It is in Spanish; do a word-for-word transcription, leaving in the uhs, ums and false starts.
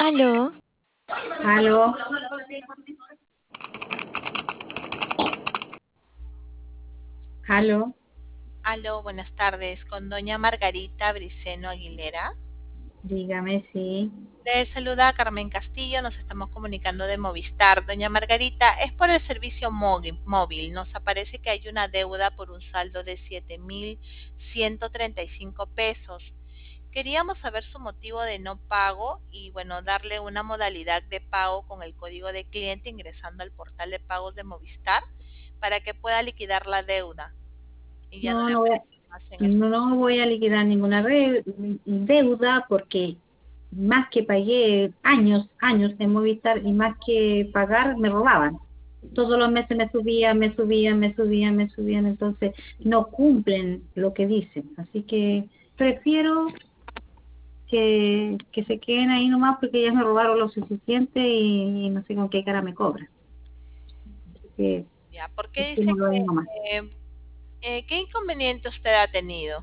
Aló, Aló, aló, Aló, buenas tardes, con doña Margarita Briceno Aguilera. dígame si. Le saluda Carmen Castillo, nos estamos comunicando de Movistar. Doña Margarita, es por el servicio móvil. móvil. Nos aparece que hay una deuda por un saldo de siete mil ciento treinta y cinco pesos. Queríamos saber su motivo de no pago y, bueno, darle una modalidad de pago con el código de cliente ingresando al portal de pagos de Movistar para que pueda liquidar la deuda y ya no No, le no voy a, aparezca más en el no voy a liquidar ninguna re- deuda porque más que pagué años, años en Movistar y más que pagar me robaban. Todos los meses me subían, me subían, me subían, me subían, entonces no cumplen lo que dicen. Así que prefiero que, que se queden ahí nomás porque ya me robaron lo suficiente y, y no sé con qué cara me cobran. Así que Ya, ¿por qué dice dejémoslo ahí que, nomás. eh, eh, qué inconveniente usted ha tenido?